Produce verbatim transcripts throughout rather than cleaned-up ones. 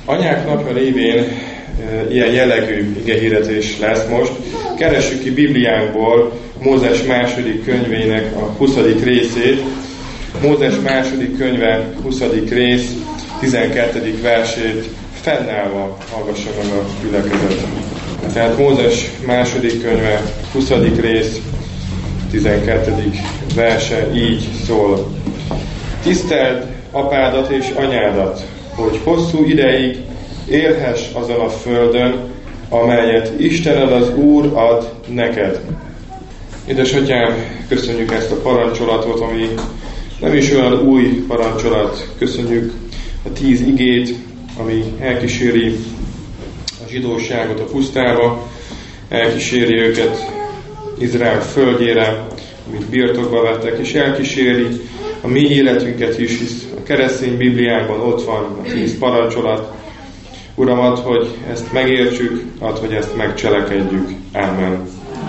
Anyák napja révén e, ilyen jellegű igehirdetés lesz most. Keressük ki Bibliánkból Mózes második könyvének a huszadik részét. Mózes második könyve huszadik rész, tizenkettedik versét fennállva hallgassa meg a gyülekezet. Tehát Mózes második könyve huszadik rész, tizenkettedik verse így szól. Tiszteld apádat és anyádat, hogy hosszú ideig élhess azon a földön, amelyet Istened az Úr ad neked. Édesatyám, köszönjük ezt a parancsolatot, ami nem is olyan új parancsolat. Köszönjük a tíz igét, ami elkíséri a zsidóságot a pusztába, elkíséri őket Izrael földjére, amit birtokba vettek, és elkíséri a mi életünket is, hisz a keresztény Bibliánkban ott van a tíz parancsolat. Uram, add, hogy ezt megértsük, add, hogy ezt megcselekedjük. Ámen.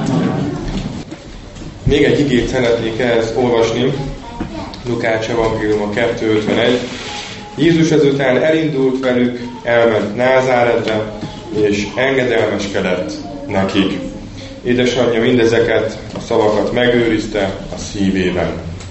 Még egy igét szeretnék ehhez olvasni. Lukács evangélium a kettő ötvenegy. Jézus ezután elindult velük, elment Názáretre, és engedelmeskedett nekik. Édesanyja mindezeket a szavakat megőrizte a szívében.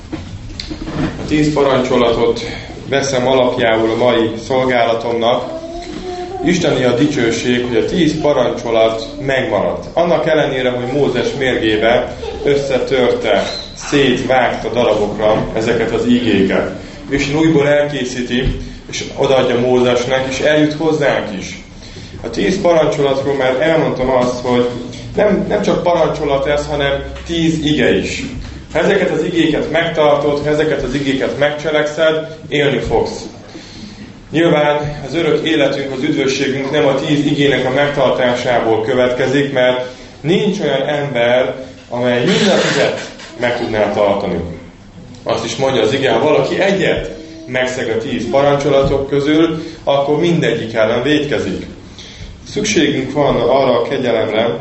A tíz parancsolatot veszem alapjául a mai szolgálatomnak. Isteni a dicsőség, hogy a tíz parancsolat megmaradt. Annak ellenére, hogy Mózes mérgébe összetörte, szétvágta darabokra ezeket az ígéket. Isten újból elkészíti, és odaadja Mózesnek, és eljut hozzánk is. A tíz parancsolatról már elmondtam azt, hogy nem, nem csak parancsolat ez, hanem tíz ige is. Ha ezeket az igéket megtartod, ha ezeket az igéket megcselekszed, élni fogsz. Nyilván az örök életünk, az üdvösségünk nem a tíz igének a megtartásából következik, mert nincs olyan ember, amely mind a tízet meg tudná tartani. Azt is mondja az ige, ha valaki egyet megszeg a tíz parancsolatok közül, akkor mindegyik ellen vétkezik. Szükségünk van arra a kegyelemre,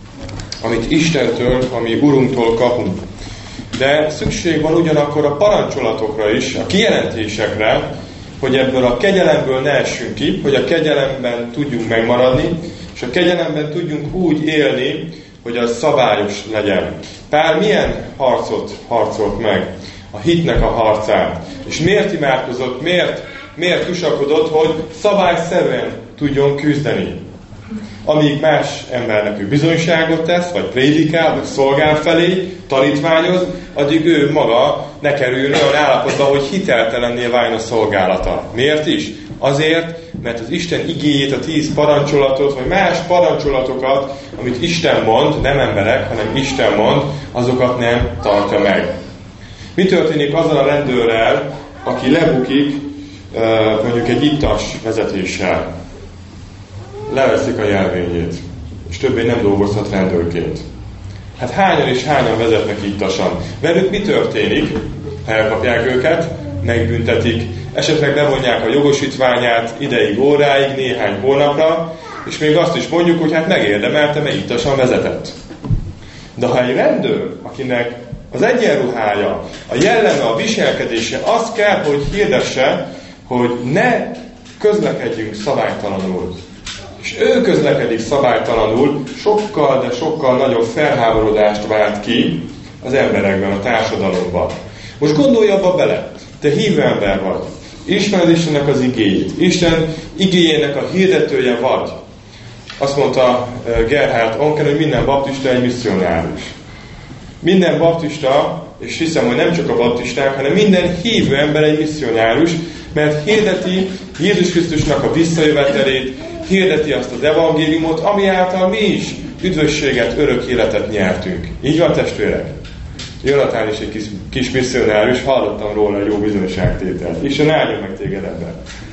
amit Istentől, ami Urunktól kapunk. De szükség van ugyanakkor a parancsolatokra is, a kijelentésekre, hogy ebből a kegyelemből ne essünk ki, hogy a kegyelemben tudjunk megmaradni, és a kegyelemben tudjunk úgy élni, hogy az szabályos legyen. Pál milyen harcot harcolt meg? A hitnek a harcát. És miért imádkozott, miért, miért tusakodott, hogy szabályszerűen tudjon küzdeni? Amíg más embernek ő bizonyságot tesz, vagy prédikál, vagy szolgál felé, tanítványoz, addig ő maga ne kerüljön olyan állapotba, hogy hiteltelenné váljon a szolgálata. Miért is? Azért, mert az Isten igéjét, a tíz parancsolatot, vagy más parancsolatokat, amit Isten mond, nem emberek, hanem Isten mond, azokat nem tartja meg. Mi történik azzal a rendőrrel, aki lebukik mondjuk egy ittas vezetéssel? Leveszik a jelvényét, és többé nem dolgozhat rendőrként. Hát hányan és hányan vezetnek ittasan? Velük mi történik, ha elkapják őket, megbüntetik, esetleg bevonják a jogosítványát ideig, óráig, néhány hónapra, és még azt is mondjuk, hogy hát megérdemelte, mert ittasan vezetett. De ha egy rendőr, akinek az egyenruhája, a jelleme, a viselkedése, az kell, hogy hirdesse, hogy ne közlekedjünk szabálytalanul. És ő közlekedik szabálytalanul, sokkal, de sokkal nagyobb felháborodást vált ki az emberekben, a társadalomban. Most gondolj abba bele, te hívő ember vagy, ismered Istennek az igéjét, Isten igéjének a hirdetője vagy. Azt mondta Gerhard Onken, hogy minden baptista egy misszionárius. Minden baptista, és hiszem, hogy nem csak a baptisták, hanem minden hívő ember egy misszionárius, mert hirdeti Jézus Krisztusnak a visszajövetelét, hirdeti azt az evangéliumot, ami által mi is üdvösséget, örök életet nyertünk. Így van, testvérek? Jonatán is egy kis, kis misszionárius, hallottam róla egy jó bizonyságtételt. Isten áldja meg téged ebben.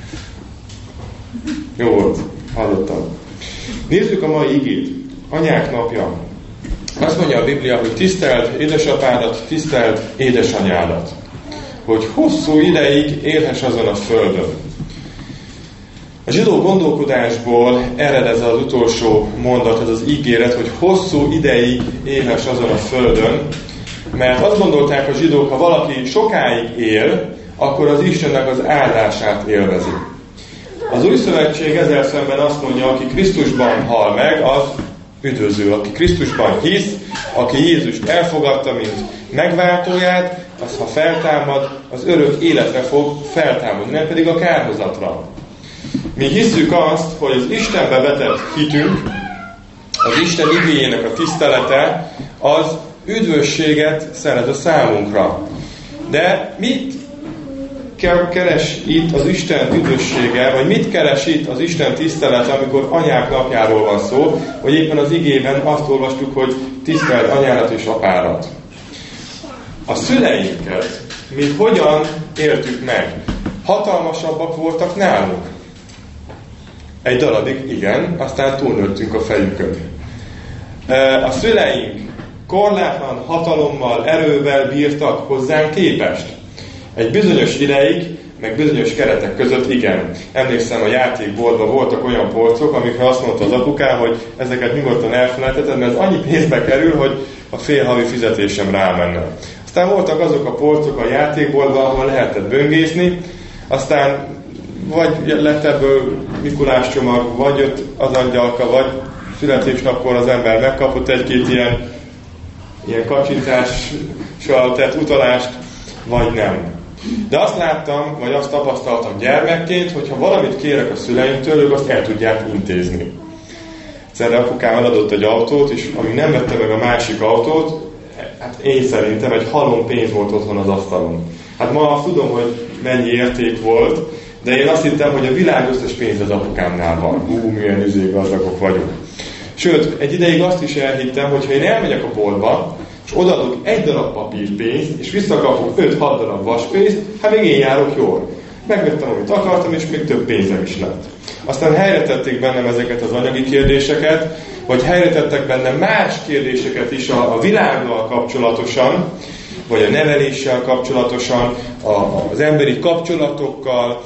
Jó volt, hallottam. Nézzük a mai igét. Anyák napja. Azt mondja a Biblia, hogy tiszteld édesapádat, tiszteld édesanyádat. Hogy hosszú ideig élhess azon a földön. A zsidó gondolkodásból ered ez az utolsó mondat, ez az ígéret, hogy hosszú ideig élhess azon a földön, mert azt gondolták a zsidók, ha valaki sokáig él, akkor az Istennek az áldását élvezi. Az új szövetség ezzel szemben azt mondja, aki Krisztusban hal meg, az üdvözül. Aki Krisztusban hisz, aki Jézust elfogadta, mint megváltóját, az ha feltámad, az örök életre fog feltámadni, nem pedig a kárhozatra. Mi hisszük azt, hogy az Istenbe vetett hitünk, az Isten igéjének a tisztelete, az üdvösséget szerez a számunkra. De mit keres itt az Isten üdvössége, vagy mit keres itt az Isten tisztelete, amikor anyák napjáról van szó, vagy éppen az igében azt olvastuk, hogy tiszteld anyádat és apádat. A szüleinket mi hogyan éltük meg? Hatalmasabbak voltak nálunk? Egy darabig igen, aztán túlnőttünk a fejükön. A szüleink korlátlan hatalommal, erővel bírtak hozzánk képest. Egy bizonyos ideig, meg bizonyos keretek között igen. Emlékszem, a játékboltban voltak olyan polcok, amikre azt mondta az apukám, hogy ezeket nyugodtan elfelejtetted, mert ez annyi pénzbe kerül, hogy a fél havi fizetésem rámenne. Aztán voltak azok a polcok a játékboltban, ahol lehetett böngészni, aztán vagy lett ebből Mikulás csomag, vagy jött az angyalka, vagy születésnapkor az ember megkapott egy-két ilyen, ilyen kacsintással tett utalást, vagy nem. De azt láttam, vagy azt tapasztaltam gyermekként, hogyha valamit kérek a szüleimtől, ők azt el tudják intézni. Egyszerre apukám eladott egy autót, és amíg nem vette meg a másik autót, hát én szerintem egy halom pénz volt otthon az asztalon. Hát ma azt tudom, hogy mennyi érték volt, de én azt hittem, hogy a világ összes pénz az apukámnál van. Hú, milyen üzégazdagok vagyunk. Sőt, egy ideig azt is elhittem, hogy ha én elmegyek a boltba, és odaadok egy darab papírpénzt, és visszakapok öt-hat darab vaspénzt, hát még én járok jól. Megvettem, amit akartam, és még több pénzem is lett. Aztán helyretették bennem ezeket az anyagi kérdéseket, vagy helyretettek bennem más kérdéseket is a, a világgal kapcsolatosan, vagy a neveléssel kapcsolatosan, a, az emberi kapcsolatokkal,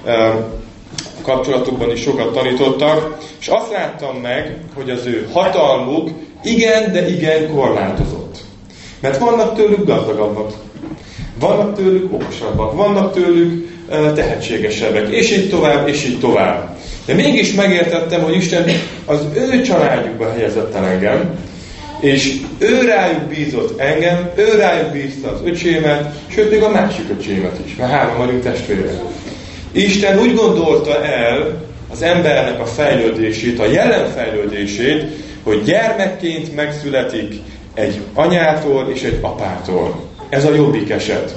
a kapcsolatokban is sokat tanítottak, és azt láttam meg, hogy az ő hatalmuk igen, de igen korlátozott. Mert vannak tőlük gazdagabbak, vannak tőlük okosabbak, vannak tőlük tehetségesebbek, és így tovább, és így tovább. De mégis megértettem, hogy Isten az ő családjukba helyezett el engem, és ő rájuk bízott engem, ő rájuk bízta az öcsémet, sőt még a másik öcsémet is, mert három vagyunk testvérek. Isten úgy gondolta el az embernek a fejlődését, a jelen fejlődését, hogy gyermekként megszületik egy anyától és egy apától. Ez a jobbik eset.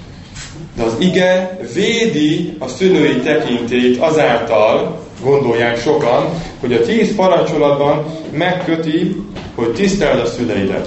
De az ige védi a szülői tekintélyt azáltal, gondolják sokan, hogy a tíz parancsolatban megköti, hogy tiszteld a szüleidet.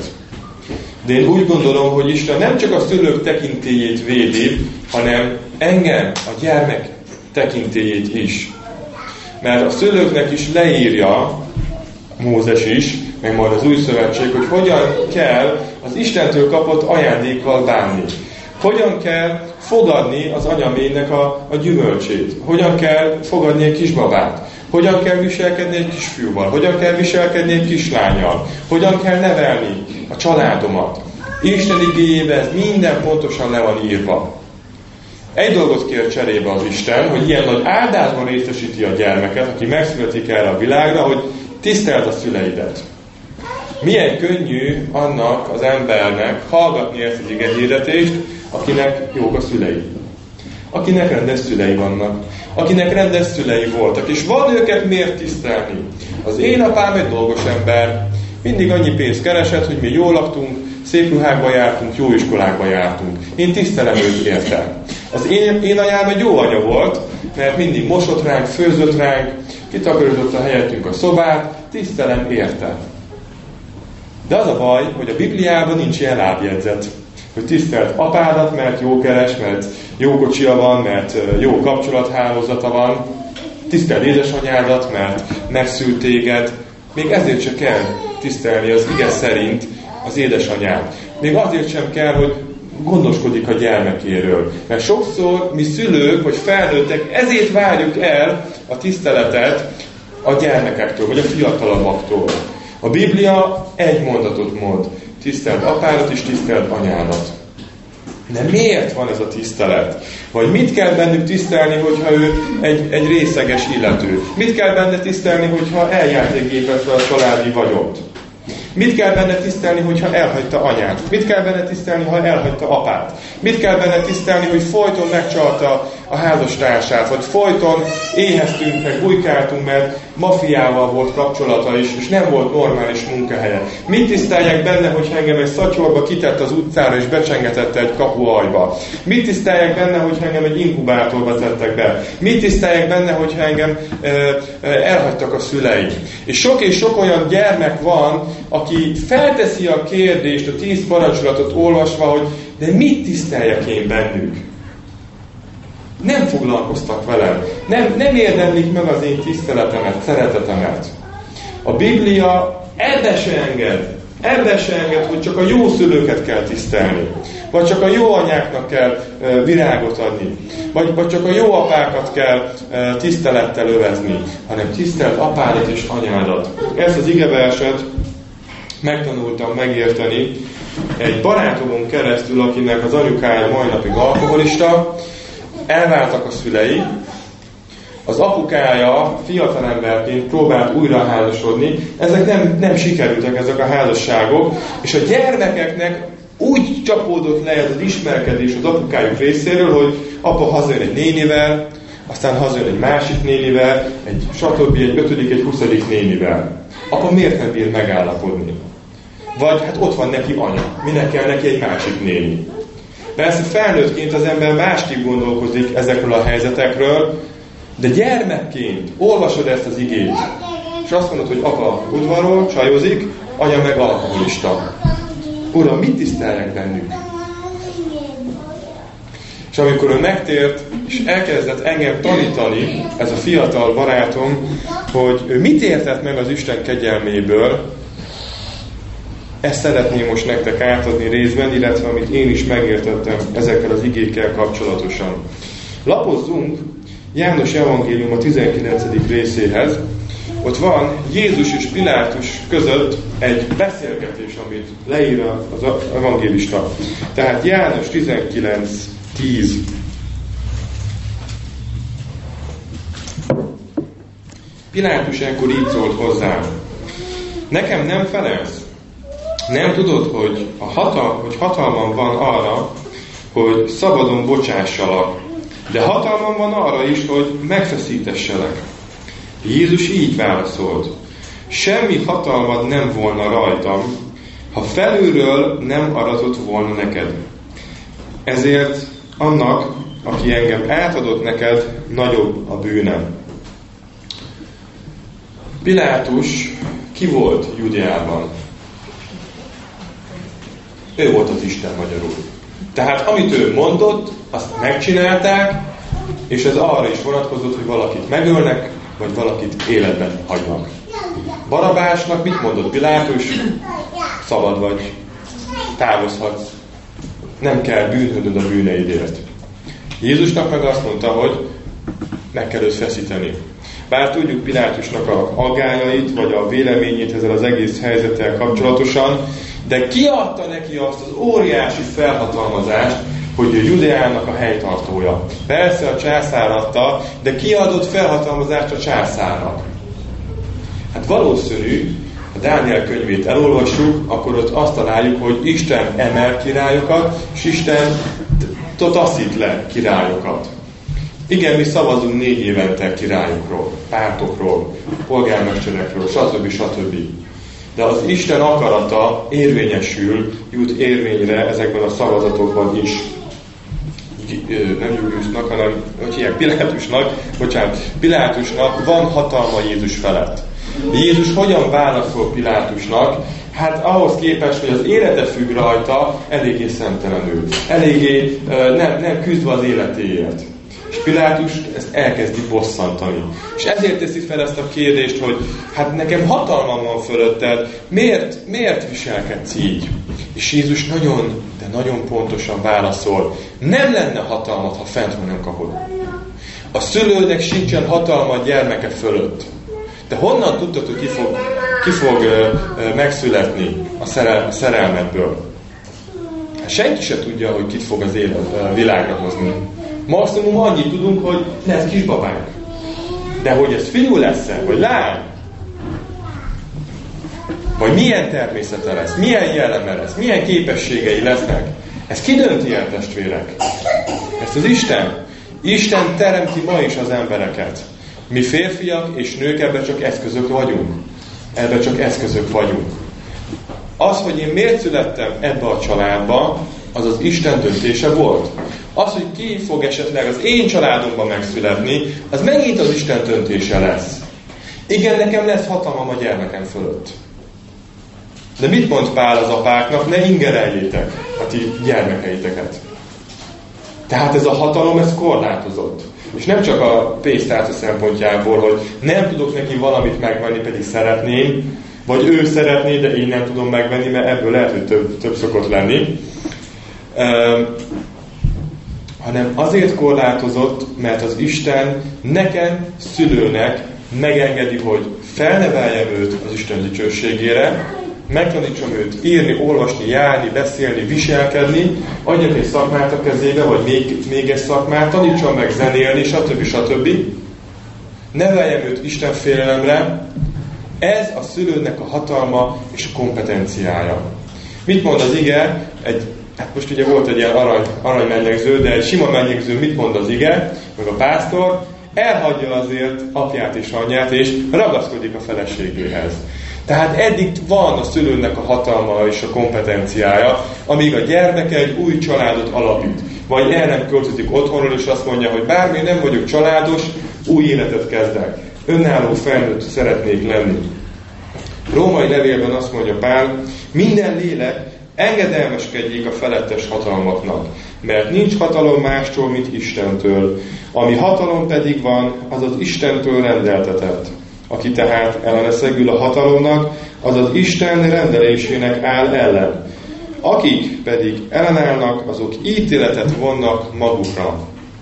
De én úgy gondolom, hogy Isten nem csak a szülők tekintélyét védi, hanem engem, a gyermek tekintélyét is. Mert a szülőknek is leírja, Mózes is, meg majd az új szövetség, hogy hogyan kell az Istentől kapott ajándékkal bánni. Hogyan kell fogadni az anyaménnek a, a gyümölcsét. Hogyan kell fogadni egy kisbabát. Hogyan kell viselkedni egy kisfiúval. Hogyan kell viselkedni egy kislánnyal. Hogyan kell nevelni a családomat. Isten igéjében ez minden pontosan le van írva. Egy dolgot kér cserébe az Isten, hogy ilyen nagy áldásban részesíti a gyermeket, aki megszületik erre a világra, hogy tiszteld a szüleidet. Milyen könnyű annak az embernek hallgatni ezt az igehirdetést, akinek jók a szülei. Akinek rendes szülei vannak. Akinek rendes szülei voltak. És van őket miért tisztelni? Az én apám egy dolgos ember. Mindig annyi pénzt keresett, hogy mi jól laktunk, szép ruhákba jártunk, jó iskolákba jártunk. Én tisztelem őt érte. Az én, én anyám egy jó anya volt, mert mindig mosott ránk, főzött ránk, kitakarította helyettünk a szobát, tisztelem érte. De az a baj, hogy a Bibliában nincs ilyen lábjegyzet, hogy tisztelt apádat, mert jó keres, mert jó kocsia van, mert jó kapcsolathálózata van, tiszteld édesanyádat, mert megszült téged, még ezért sem kell tisztelni az ige szerint az édesanyát. Még azért sem kell, hogy gondoskodik a gyermekéről. Mert sokszor mi szülők, vagy felnőttek, ezért várjuk el a tiszteletet a gyermekektől, vagy a fiatalabbaktól. A Biblia egy mondatot mond. Tiszteld apádat és tiszteld anyádat. De miért van ez a tisztelet? Vagy mit kell bennük tisztelni, hogyha ő egy, egy részeges illető? Mit kell benne tisztelni, hogyha eljátékgépezve a családi vagyont? Mit kell benne tisztelni, hogyha elhagyta anyát? Mit kell benne tisztelni, ha elhagyta apát? Mit kell benne tisztelni, hogy folyton megcsalta a házastársát, vagy folyton éheztünk, meg bujkáltunk, mert mafiával volt kapcsolata is, és nem volt normális munkahelye? Mit tiszteljek benne, hogy engem egy szatyorba kitett az utcára, és becsengetette egy kapuajba? Mit tiszteljek benne, hogy engem egy inkubátorba tettek be? Mit tiszteljek benne, hogy engem ö, ö, elhagytak a szüleim? És sok és sok olyan gyermek van, aki felteszi a kérdést, a tíz parancsolatot olvasva, hogy de mit tiszteljek én bennük? Nem foglalkoztak velem. Nem, nem érdemlik meg az én tiszteletemet, szeretetemet. A Biblia ebbe se enged. Ebbe se enged, hogy csak a jó szülőket kell tisztelni. Vagy csak a jó anyáknak kell uh, virágot adni. Vagy, vagy csak a jó apákat kell uh, tisztelettel övezni. Hanem tisztelt apádat és anyádat. Ezt az igeverset megtanultam megérteni egy barátomon keresztül, akinek az anyukája mai napig alkoholista. Elváltak a szülei, az apukája fiatalemberként próbált újra házasodni, ezek nem, nem sikerültek, ezek a házasságok, és a gyermekeknek úgy csapódott le ez az ismerkedés az apukájuk részéről, hogy apa hazajön egy nénivel, aztán hazajön egy másik nénivel, egy stb. Egy ötödik, egy huszadik nénivel. Apa miért nem bír megállapodni? Vagy hát ott van neki anya, minek kell neki egy másik néni? Persze felnőttként az ember másképp gondolkozik ezekről a helyzetekről, de gyermekként olvasod ezt az igét, és azt mondod, hogy apa udvarol, csajozik, anya meg alkoholista. Uram, mit tiszteljek bennük? És amikor ő megtért, és elkezdett engem tanítani, ez a fiatal barátom, hogy ő mit értett meg az Isten kegyelméből, ezt szeretném most nektek átadni részben, illetve amit én is megértettem ezekkel az igékkel kapcsolatosan. Lapozzunk János evangélium a tizenkilencedik részéhez. Ott van Jézus és Pilátus között egy beszélgetés, amit leír az evangélista. Tehát János tizenkilenc tíz. Pilátus ekkor így szólt hozzá. Nekem nem felelsz? Nem tudod, hogy, a hatal, hogy hatalmam van arra, hogy szabadon bocsássalak, de hatalmam van arra is, hogy megfeszítesselek. Jézus így válaszolt. Semmi hatalmad nem volna rajtam, ha felülről nem aratott volna neked. Ezért annak, aki engem átadott neked, nagyobb a bűnem. Pilátus ki volt Judeában? Ő volt az Isten magyarul. Tehát amit ő mondott, azt megcsinálták, és ez arra is vonatkozott, hogy valakit megölnek, vagy valakit életben hagynak. Barabásnak mit mondott Pilátus? Szabad vagy. Távozhatsz. Nem kell bűnhődnöd a bűneidért. Jézusnak meg azt mondta, hogy meg kell őt feszíteni. Bár tudjuk Pilátusnak a aggályait, vagy a véleményét ezzel az egész helyzettel kapcsolatosan, de ki adta neki azt az óriási felhatalmazást, hogy ő Judeának a helytartója. Persze a császár adta, de ki adott felhatalmazást a császárnak? Hát valószínű, ha Dániel könyvét elolvassuk, akkor ott azt találjuk, hogy Isten emel királyokat, és Isten taszít le királyokat. Igen, mi szavazunk négy évente királyokról, pártokról, polgármesterekről, stb. stb. De az Isten akarata érvényesül, jut érvényre ezekben a szavazatokban is. Nem Juliusnak, hanem hogy hívják, Pilátusnak, bocsánat, Pilátusnak van hatalma Jézus felett. Jézus hogyan válaszol Pilátusnak? Hát ahhoz képest, hogy az élete függ rajta, eléggé szemtelenül. Eléggé nem, nem küzdve az életéért. És Pilátus ezt elkezdi bosszantani. És ezért teszi fel ezt a kérdést, hogy hát nekem hatalmam van fölötted, miért, miért viselkedsz így? És Jézus nagyon, de nagyon pontosan válaszol, nem lenne hatalmat, ha fentről nem kapod. A szülőnek sincsen hatalma a gyermeke fölött. De honnan tudtad, hogy ki fog, ki fog ö, ö, megszületni a szerel, szerelmedből? Hát senki se tudja, hogy kit fog az élet a világra hozni. Maximum annyit tudunk, hogy lesz kisbabánk. De hogy ez fiú lesz-e, vagy lány? Vagy milyen természete lesz, milyen jelleme lesz, milyen képességei lesznek. Ez ki dönti el, testvérek? Ezt az Isten. Isten teremti ma is az embereket. Mi férfiak és nők ebben csak eszközök vagyunk. Ebben csak eszközök vagyunk. Az, hogy én miért születtem ebbe a családba, az az Isten döntése volt. Az, hogy ki fog esetleg az én családomban megszületni, az megint az Isten döntése lesz. Igen, nekem lesz hatalmam a gyermekem fölött. De mit mond Pál az apáknak? Ne ingereljétek a ti gyermekeiteket. Tehát ez a hatalom, ez korlátozott. És nem csak a pénztárca szempontjából, hogy nem tudok neki valamit megvenni, pedig szeretném, vagy ő szeretné, de én nem tudom megvenni, mert ebből lehet, hogy több, több szokott lenni. Um, hanem azért korlátozott, mert az Isten nekem, szülőnek megengedi, hogy felneveljem őt az Isten dicsőségére, megtanítsam őt írni, olvasni, járni, beszélni, viselkedni, adjak egy szakmát a kezébe, vagy még, még egy szakmát, tanítsam meg zenélni, stb. stb. Neveljem őt Isten félelemre. Ez a szülőnek a hatalma és a kompetenciája. Mit mond az ige? Egy, hát most ugye volt egy ilyen arany, arany mennyegző, de egy sima mennyegző mit mond az ige? Meg a pásztor elhagyja azért apját és anyját, és ragaszkodik a feleségéhez. Tehát eddig van a szülőnek a hatalma és a kompetenciája, amíg a gyermeke egy új családot alapít. Vagy el nem költözik otthonról, és azt mondja, hogy bármi nem vagyok családos, új életet kezdek. Önálló felnőtt szeretnék lenni. Római levélben azt mondja Pál, minden lélek engedelmeskedjék a felettes hatalmaknak, mert nincs hatalom mástól, mint Istentől. Ami hatalom pedig van, az az Istentől rendeltetett. Aki tehát elleneszegül a hatalomnak, az az Isten rendelésének áll ellen. Akik pedig ellenállnak, azok ítéletet vonnak magukra.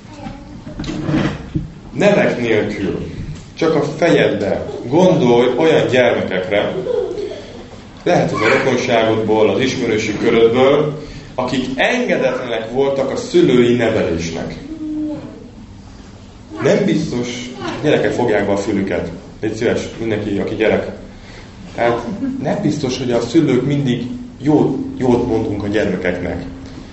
Nevek nélkül, csak a fejedbe gondolj olyan gyermekekre, lehet az a rokonságodból, az ismerősi körödből, akik engedetlenek voltak a szülői nevelésnek. Nem biztos, gyerekek fogják be a fülüket. Légy szíves, mindenki, aki gyerek. Tehát nem biztos, hogy a szülők mindig jót, jót mondunk a gyermekeknek.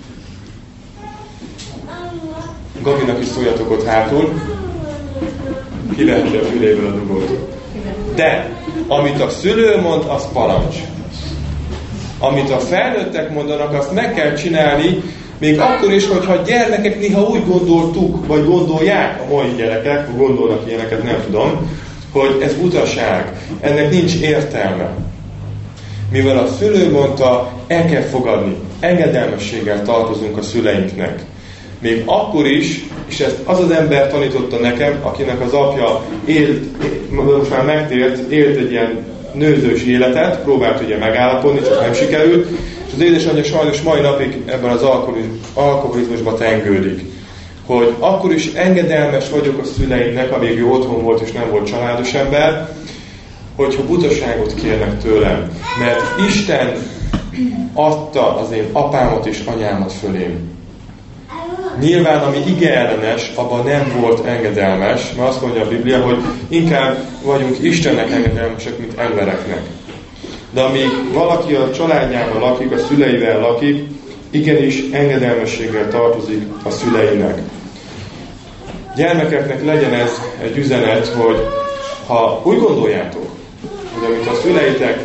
Gabinak is szóljatok ott hátul. Kiveheti a füléből a dugót. De, amit a szülő mond, az parancs. Amit a felnőttek mondanak, azt meg kell csinálni, még akkor is, hogyha a gyermekek néha úgy gondoltuk, vagy gondolják a mai gyerekek, gondolnak ilyeneket, nem tudom, hogy ez butaság, ennek nincs értelme. Mivel a szülő mondta, el kell fogadni, engedelmességgel tartozunk a szüleinknek. Még akkor is, és ezt az az ember tanította nekem, akinek az apja élt, most már megtért, élt egy ilyen nőzős életet, próbált ugye megállapodni, csak nem sikerült, és az édesanyja sajnos mai napig ebben az alkoholizmusban tengődik. Hogy akkor is engedelmes vagyok a szüleimnek, amíg ő otthon volt és nem volt családos ember, hogyha butaságot kérnek tőlem. Mert Isten adta az én apámat és anyámat fölém. Nyilván, ami ige ellenes, abban nem volt engedelmes, mert azt mondja a Biblia, hogy inkább vagyunk Istennek engedelmesek, mint embereknek. De amíg valaki a családjában lakik, a szüleivel lakik, igenis engedelmességgel tartozik a szüleinek. Gyermekeknek legyen ez egy üzenet, hogy ha úgy gondoljátok, hogy amit a szüleitek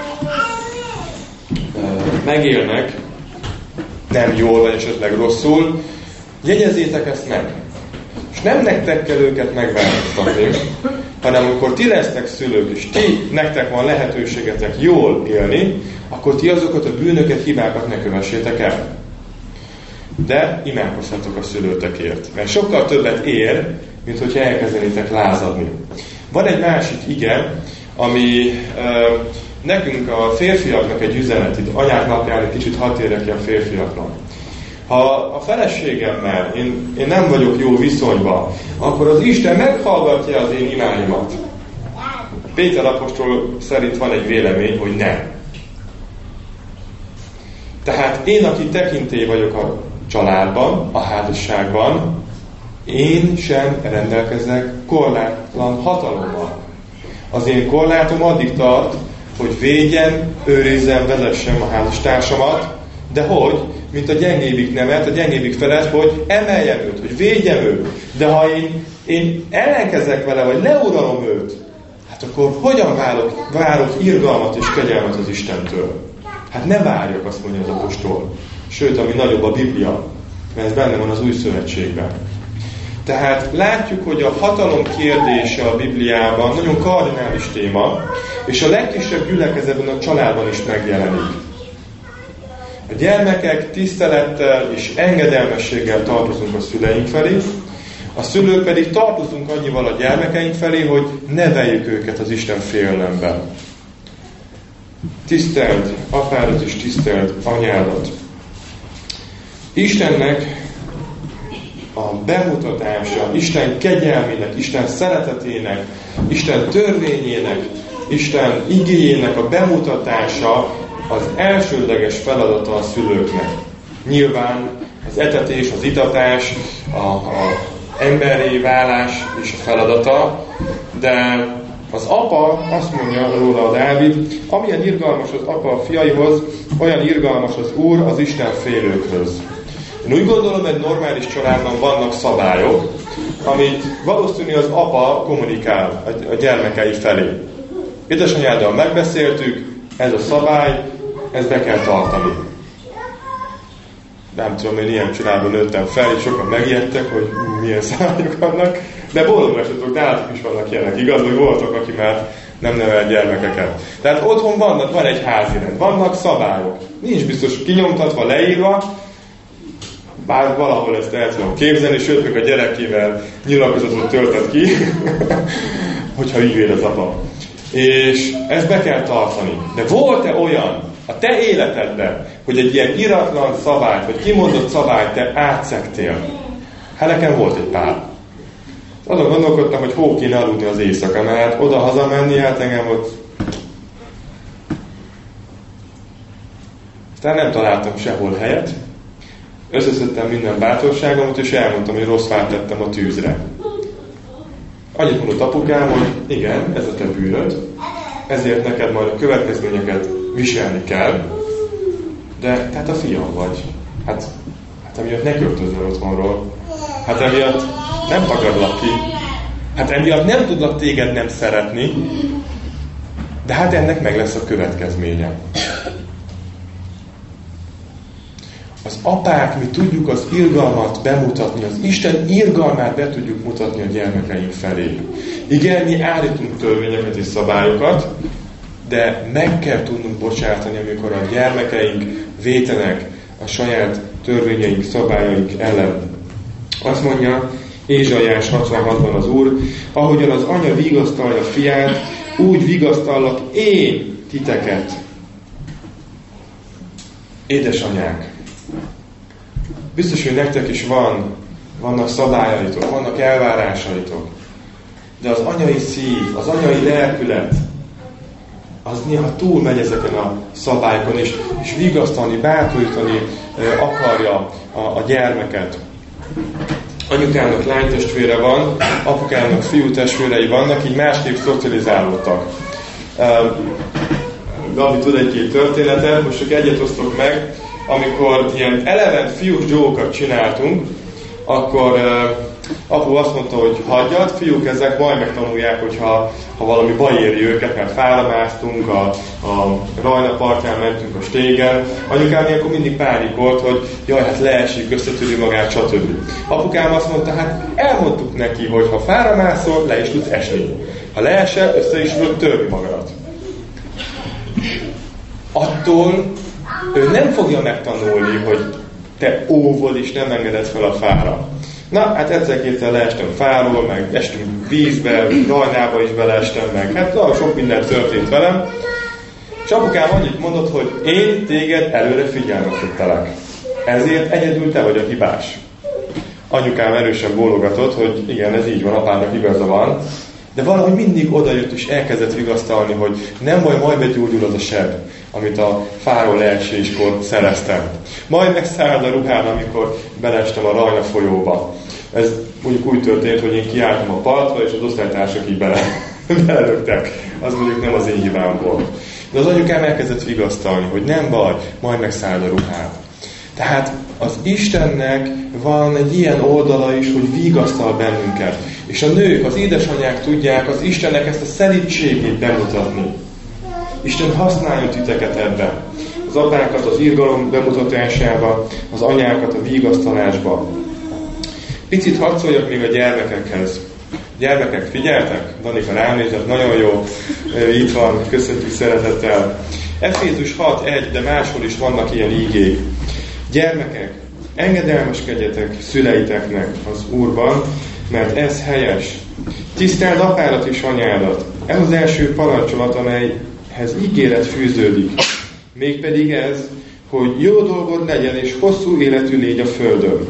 megélnek, nem jól, vagy esetleg rosszul, jegyezzétek ezt meg. És nem nektek kell őket megváltoztatni, hanem amikor ti lesznek szülők, és ti, nektek van lehetőségetek jól élni, akkor ti azokat a bűnöket, hibákat ne kövessétek el. De imádkozhatok a szülőtekért. Mert sokkal többet ér, mint hogyha elkezdenétek lázadni. Van egy másik ige, ami uh, nekünk a férfiaknak egy üzenet, itt anyák napján egy kicsit hadd térjek ki a férfiaknak. Ha a feleségemmel én, én nem vagyok jó viszonyban, akkor az Isten meghallgatja az én imáimat. Péter apostol szerint van egy vélemény, hogy nem. Tehát hát én, aki tekintély vagyok a családban, a házasságban, én sem rendelkezek korlátlan hatalommal. Az én korlátom addig tart, hogy védjem, őrizzem, vezessem a házastársamat, de hogy? Mint a gyengébbik nemet, a gyengébbik felet, hogy emeljem őt, hogy védjem őt. De ha én, én ellenkezek vele, vagy leuralom őt, hát akkor hogyan várok, várok irgalmat és kegyelmet az Istentől? Hát ne várjak, azt mondja az apostol. Sőt, ami nagyobb a Biblia, mert ez benne van az Új Szövetségben. Tehát látjuk, hogy a hatalom kérdése a Bibliában nagyon kardinális téma, és a legkisebb gyülekezetben, a családban is megjelenik. A gyermekek tisztelettel és engedelmességgel tartozunk a szüleink felé, a szülők pedig tartozunk annyival a gyermekeink felé, hogy neveljük őket az Isten félelemben. Tiszteld apádat és tiszteld anyádat. Istennek a bemutatása, Isten kegyelmének, Isten szeretetének, Isten törvényének, Isten igéjének a bemutatása az elsődleges feladata a szülőknek. Nyilván az etetés, az itatás, a, a emberi válás is a feladata, de az apa, azt mondja róla a Dávid, amilyen irgalmas az apa a fiaihoz, olyan irgalmas az Úr az Isten félőkhöz. Én úgy gondolom, egy normális családban vannak szabályok, amit valószínű az apa kommunikál a gyermekei felé. Édesanyáddal megbeszéltük, ez a szabály, ezt be kell tartani. Nem tudom, én ilyen családban nőttem fel, és sokan megijedtek, hogy milyen szabályok vannak, de boldog esetek, nálatok is vannak ilyenek, igaz, hogy voltak, aki már nem nevel gyermekeket. Tehát otthon vannak, van egy házirend, vannak szabályok. Nincs biztos kinyomtatva, leírva, bár valahol ezt el tudom képzelni, sőt, még a gyerekével nyilatkozatot töltött ki, hogyha így véd az apa. És ezt be kell tartani. De volt-e olyan a te életedben, hogy egy ilyen iratlan szabályt, vagy kimondott szabályt te átszegtél? Hát nekem volt egy pár. Azon gondolkodtam, hogy hol kéne aludni az éjszaka, mert oda-haza menni, hát engem ott... Aztán nem találtam sehol helyet. Összeszedtem minden bátorságomat, és elmondtam, hogy rossz fát tettem a tűzre. Annyit mondott apukám, hogy igen, ez a te bűnöd, ezért neked majd a következményeket viselni kell, de tehát a fiam vagy. Hát, hát emiatt ne költözzel otthonról. Hát emiatt nem tagadlak ki. Hát emiatt nem tudlak téged nem szeretni, de hát ennek meg lesz a következménye. Az apák, mi tudjuk az irgalmat bemutatni, az Isten irgalmát be tudjuk mutatni a gyermekeink felé. Igen, mi állítunk törvényeket és szabályokat, de meg kell tudnunk bocsátani, amikor a gyermekeink vétenek a saját törvényeink, szabályaink ellen. Azt mondja Ézsaiás hatvanhatban az Úr, ahogyan az anya vigasztalja a fiát, úgy vigasztallak én titeket. Édesanyák, biztos, hogy nektek is van, vannak szabályaitok, vannak elvárásaitok, de az anyai szív, az anyai lelkület, az néha túl megy ezeken a szabályokon, és, és vigasztalni, bátorítani e, akarja a, a gyermeket. Anyukának lánytestvére van, apukának fiútestvérei vannak, így másképp szocializálódtak. E, Gabi tud egy-két történetet, most csak egyet osztok meg. Amikor ilyen eleven fiús dolgokat csináltunk, akkor uh, apu azt mondta, hogy hagyjad, fiúk ezek majd megtanulják, hogyha ha valami baj éri őket, mert fáramásztunk, a, a Rajna partján mentünk a stégen. Anyukám ilyenkor mindig pánikolt, hogy jaj, hát leesik, összetöri magát, stb. Apukám azt mondta, hát elmondtuk neki, hogy ha fáramászol, le is tudsz esni. Ha leesel, össze is tudod törni magadat. Attól ő nem fogja megtanulni, hogy te óvod és nem engeded fel a fára. Na, hát egyszer-kétszer leestem fáról, meg estünk vízbe, Rajnába is beleestem, meg hát na, sok minden történt velem. És apukám annyit mondott, hogy én téged előre figyelmeztettelek. Ezért egyedül te vagy a hibás. Anyukám erősen bólogatott, hogy igen, ez így van, apának igaza van. De valahogy mindig odajött és elkezdett vigasztalni, hogy nem baj, majd begyógyul az a seb, amit a fáról leeséskor szereztem. Majd megszárad a ruhám, amikor beleestem a Rajna folyóba. Ez mondjuk úgy történt, hogy én kiálltam a partra, és az osztálytársak így bele, belelöktek. Az mondjuk nem az én hibám volt. De az anyukám elkezdett vigasztalni, hogy nem baj, majd megszárad a ruhám. Tehát az Istennek van egy ilyen oldala is, hogy vigasztal bennünket. És a nők, az édesanyák tudják az Istennek ezt a szelídségét bemutatni. Isten használja titeket ebben. Az apákat az irgalom bemutatásába, az anyákat a vigasztalásba. Picit hadd szóljak még a gyermekekhez. Gyermekek, figyeltek? Danika ránézett, nagyon jó. Itt van, köszöntjük szeretettel. Efézus hat egy, de máshol is vannak ilyen ígék. Gyermekek, engedelmeskedjetek szüleiteknek az Úrban, mert ez helyes. Tiszteld apádat és anyádat. Ez az első parancsolat, amelyhez ígéret fűződik. Mégpedig ez, hogy jó dolgod legyen és hosszú életű légy a földön.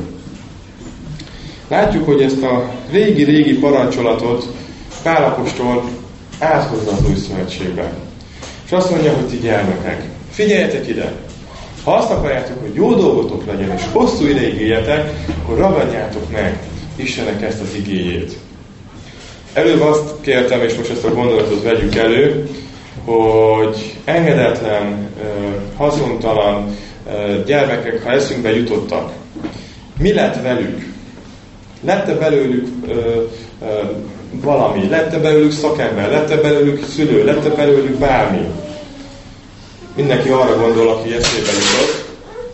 Látjuk, hogy ezt a régi-régi parancsolatot Pál apostol áthozza az új szövetségbe. És azt mondja, hogy ti gyermekek, figyeljetek ide! Ha azt akarjátok, hogy jó dolgotok legyen és hosszú ideig éljetek, akkor ragadjátok meg Istennek ezt az igéjét. Előbb azt kértem, és most ezt a gondolatot vegyük elő, hogy engedetlen, haszontalan gyermekek, ha eszünkbe jutottak, mi lett velük? Lett-e belőlük ö, ö, valami? Lett-e belőlük szakember? Lett-e belőlük szülő? Lett-e belőlük bármi? Mindenki arra gondol, aki eszébe jutott.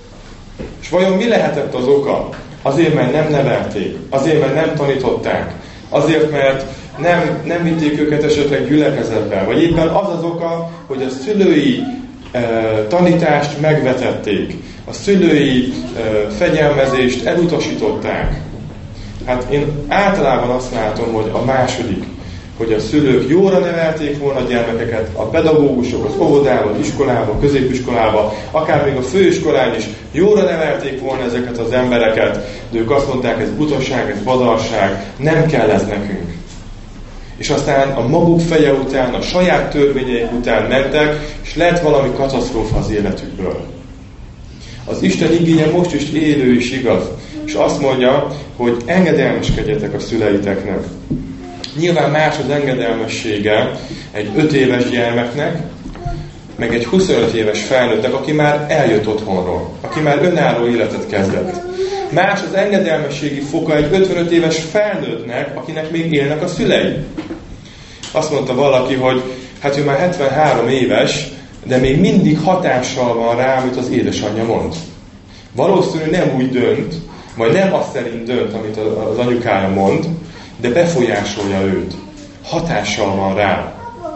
És vajon mi lehetett az oka? Azért, mert nem nevelték. Azért, mert nem tanították. Azért, mert nem, nem vitték őket esetleg gyülekezetbe. Vagy éppen az az oka, hogy a szülői e, tanítást megvetették. A szülői e, fegyelmezést elutasították. Hát én általában azt látom, hogy a második, hogy a szülők jóra nevelték volna a gyermekeket, a pedagógusok az óvodában, az iskolában, középiskolában, akár még a főiskolán is jóra nevelték volna ezeket az embereket, de ők azt mondták, ez butaság, ez badarság, nem kell ez nekünk. És aztán a maguk feje után, a saját törvényeik után mentek, és lett valami katasztrófa az életükből. Az Isten igénye most is élő és igaz. És azt mondja, hogy engedelmeskedjetek a szüleiteknek. Nyilván más az engedelmessége egy öt éves gyermeknek, meg egy huszonöt éves felnőttnek, aki már eljött otthonról, aki már önálló életet kezdett. Más az engedelmességi foka egy ötvenöt éves felnőttnek, akinek még élnek a szülei. Azt mondta valaki, hogy hát ő már hetvenhárom éves, de még mindig hatással van rá, amit az édesanyja mond. Valószínű nem úgy dönt, majd nem azt szerint dönt, amit az anyukája mond, de befolyásolja őt. Hatással van rá.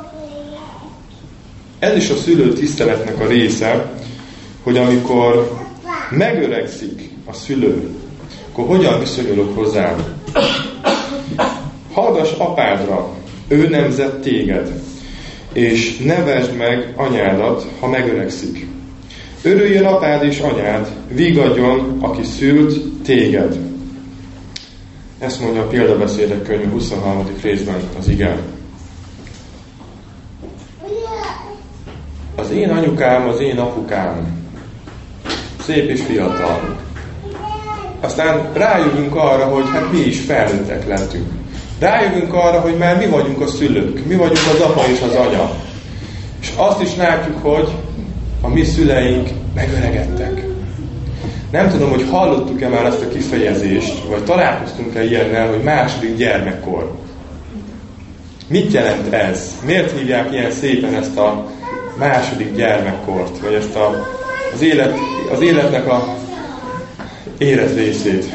Ez is a szülő tiszteletnek a része, hogy amikor megöregszik a szülő, akkor hogyan viszonyulok hozzá? Hallgass apádra, ő nemzett téged, és nevesd meg anyádat, ha megöregszik. Örüljön apád és anyád, vigadjon, aki szült téged. Ezt mondja a Példabeszédek könyve huszonharmadik részben az ige. Az én anyukám, az én apukám. Szép és fiatal. Aztán rájövünk arra, hogy hát mi is felnőttek lettünk. Rájövünk arra, hogy már mi vagyunk a szülők, mi vagyunk az apa és az anya. És azt is látjuk, hogy a mi szüleink megöregedtek. Nem tudom, hogy hallottuk-e már ezt a kifejezést, vagy találkoztunk-e ilyennel, hogy második gyermekkor. Mit jelent ez? Miért hívják ilyen szépen ezt a második gyermekkort, vagy ezt a, az, élet, az életnek a érett részét?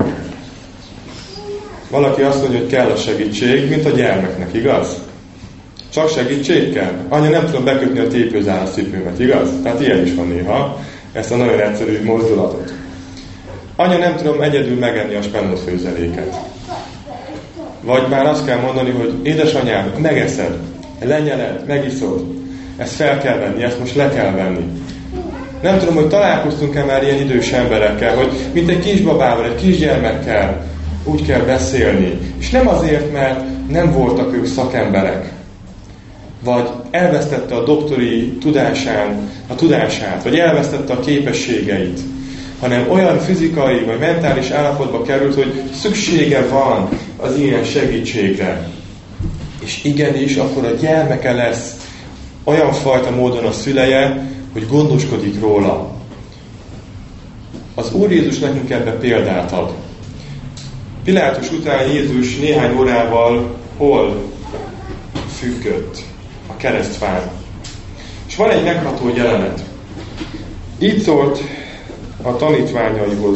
Valaki azt mondja, hogy kell a segítség, mint a gyermeknek, igaz? Csak segítség kell. Anya, nem tudom bekötni a tépőzárat cipőmet, igaz? Tehát ilyen is van néha, ezt a nagyon egyszerű mozdulatot. Anya, nem tudom egyedül megenni a spenót főzeléket. Vagy már azt kell mondani, hogy édesanyám, megeszed, lenyeled, megiszod. Ezt fel kell venni, ezt most le kell venni. Nem tudom, hogy találkoztunk-e már ilyen idős emberekkel, hogy mint egy kisbabával, egy kisgyermekkel úgy kell beszélni. És nem azért, mert nem voltak ők szakemberek, vagy elvesztette a doktori tudásán, a tudását, vagy elvesztette a képességeit, hanem olyan fizikai vagy mentális állapotba került, hogy szüksége van az ilyen segítségre. És igenis, akkor a gyermeke lesz olyan fajta módon a szüleje, hogy gondoskodik róla. Az Úr Jézus nekünk ebbe példát ad. Pilátus után Jézus néhány órával hol függött? A keresztfán. És van egy megható jelenet. Így szólt a tanítványaihoz: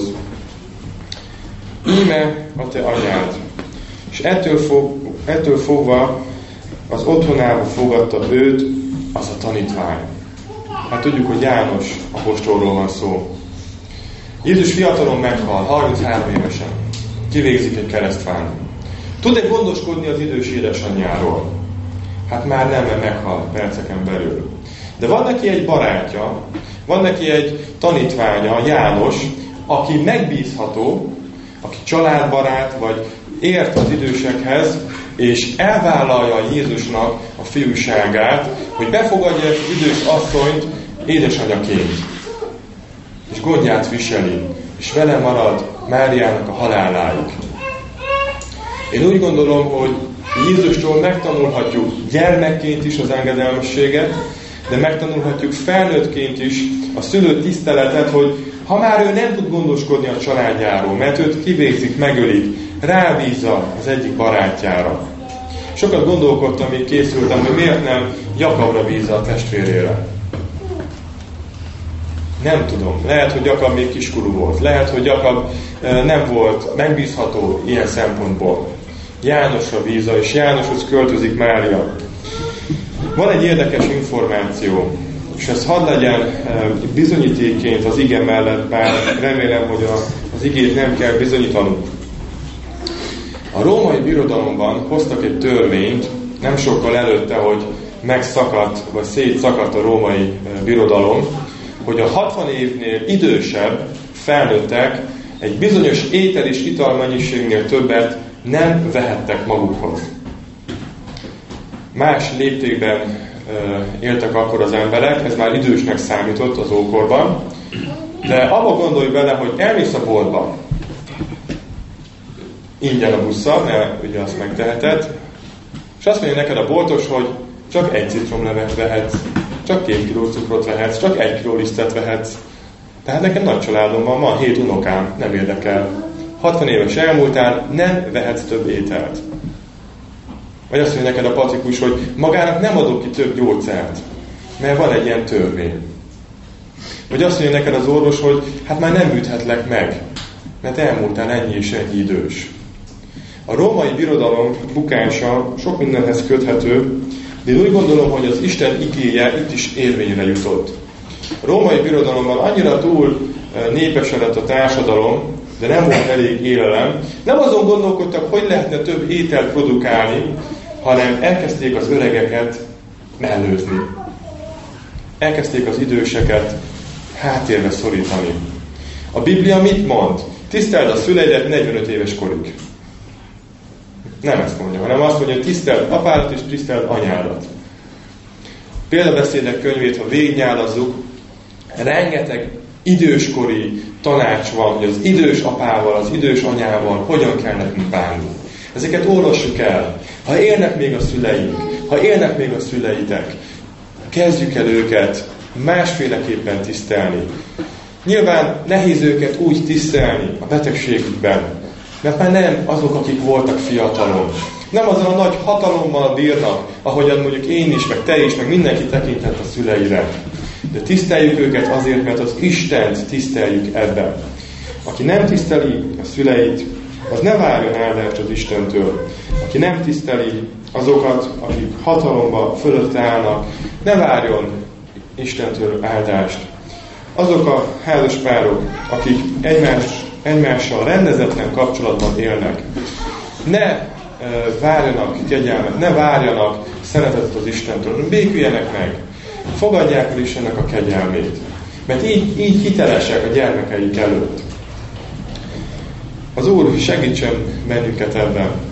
íme a te anyád. És ettől, fog, ettől fogva az otthonába fogadta őt az a tanítvány. Hát tudjuk, hogy János apostolról van szó. Jézus fiatalon meghal, harminchárom évesen. Kivégzik egy keresztfán. Tud-e gondoskodni az idős édesanyjáról? Hát már nem, mert meghal perceken belül. De van neki egy barátja, van neki egy tanítványa, János, aki megbízható, aki családbarát, vagy ért az idősekhez, és elvállalja Jézusnak a fiúságát, hogy befogadja az idős asszonyt édesanyaként. És gondját viseli, és vele marad Máriának a haláláig. Én úgy gondolom, hogy Jézustól megtanulhatjuk gyermekként is az engedelmességet, de megtanulhatjuk felnőttként is a szülő tiszteletet, hogy ha már ő nem tud gondoskodni a családjáról, mert őt kivégzik, megölik, rábízza az egyik barátjára. Sokat gondolkodtam, még készültem, hogy miért nem Jakabra bízza a testvérére. Nem tudom. Lehet, hogy Jakab még kiskorú volt. Lehet, hogy Jakab nem volt megbízható ilyen szempontból. Jánosra bízza, és Jánoshoz költözik Mária. Van egy érdekes információ, és ez hadd legyen bizonyítékként az ige mellett, bár remélem, hogy az igét nem kell bizonyítanunk. A római birodalomban hoztak egy törvényt, nem sokkal előtte, hogy megszakadt, vagy szétszakadt a római birodalom, hogy a hatvan évnél idősebb felnőttek egy bizonyos étel és italmennyiségnél többet nem vehettek magukhoz. Más léptékben éltek akkor az emberek, ez már idősnek számított az ókorban, de abba gondolj bele, hogy elmész a boltba, ingyen a busszal, mert ugye azt megteheted, és azt mondja neked a boltos, hogy csak egy citromlevet vehetsz, csak két kiló cukrot vehetsz, csak egy kiló lisztet vehetsz. Tehát nekem nagy családom van, van hét unokám, nem érdekel. hatvan éves elmúltál, nem vehetsz több ételt. Vagy azt mondja neked a patrikus, hogy magának nem adok ki több gyógyszert, mert van egy ilyen törvény. Vagy azt mondja neked az orvos, hogy hát már nem üthetlek meg, mert elmúltál ennyi és ennyi idős. A római birodalom bukása sok mindenhez köthető, de én úgy gondolom, hogy az Isten igéje itt is érvényre jutott. A római birodalomban annyira túl népesedett a társadalom, de nem volt elég élelem. Nem azon gondolkodtak, hogy lehetne több ételt produkálni, hanem elkezdték az öregeket mellőzni. Elkezdték az időseket háttérbe szorítani. A Biblia mit mond? Tiszteld a szüleidet negyvenöt éves korig. Nem ezt mondja, hanem azt mondja, hogy tiszteld apádat és tiszteld anyádat. Példabeszédek könyvét, ha végignyálazzuk, rengeteg időskori tanács van, hogy az idős apával, az idős anyával hogyan kell nekünk bánni. Ezeket olvassuk el. Ha élnek még a szüleink, ha élnek még a szüleitek, kezdjük el őket másféleképpen tisztelni. Nyilván nehéz őket úgy tisztelni a betegségükben, mert már nem azok, akik voltak fiatalon. Nem azon a nagy hatalommal bírnak, ahogyan mondjuk én is, meg te is, meg mindenki tekintett a szüleire. De tiszteljük őket azért, mert az Istent tiszteljük ebben. Aki nem tiszteli a szüleit, az ne várjon áldást az Istentől. Aki nem tiszteli azokat, akik hatalomba fölött állnak, ne várjon Istentől áldást. Azok a házaspárok, akik egymás, egymással rendezetlen kapcsolatban élnek, ne e, várjanak kegyelmet, ne várjanak szeretetet az Istentől, béküljenek meg, fogadják el Istennek a kegyelmét, mert így, így hitelesek a gyermekeik előtt. Az Úr segítsen bennünket ebben.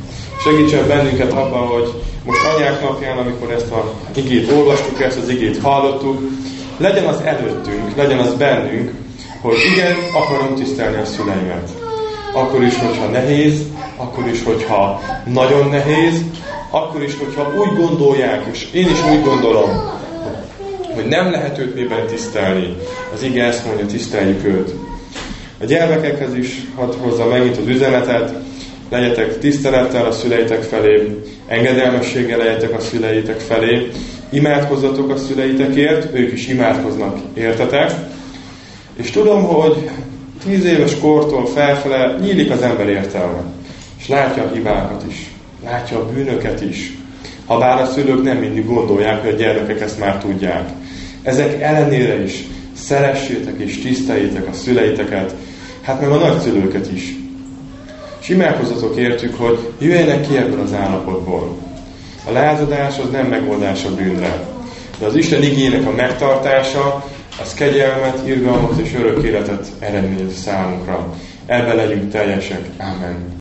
segítsen bennünket abban, hogy most anyák napján, amikor ezt az igét olvastuk, ezt az igét hallottuk, legyen az előttünk, legyen az bennünk, hogy igen, akarom tisztelni a szüleimet. Akkor is, hogyha nehéz, akkor is, hogyha nagyon nehéz, akkor is, hogyha úgy gondolják, és én is úgy gondolom, hogy nem lehet őt miben tisztelni. Az ige ezt mondja, tiszteljük őt. A gyermekekhez is hadd hozza megint az üzenetet, legyetek tisztelettel a szüleitek felé, engedelmességgel legyetek a szüleitek felé, imádkozzatok a szüleitekért, ők is imádkoznak értetek, és tudom, hogy tíz éves kortól felfele nyílik az ember értelme, és látja a hibákat is, látja a bűnöket is, ha bár a szülők nem mindig gondolják, hogy a gyermekek ezt már tudják. Ezek ellenére is szeressétek és tiszteljétek a szüleiteket, hát meg a nagyszülőket is. És imádkozzatok értük, hogy jöjjenek ki ebből az állapotból. A lázadás az nem megoldás a bűnre, de az Isten igének a megtartása, az kegyelmet, irgalmat és örök életet eredményez számunkra. Ebben legyünk teljesek. Amen.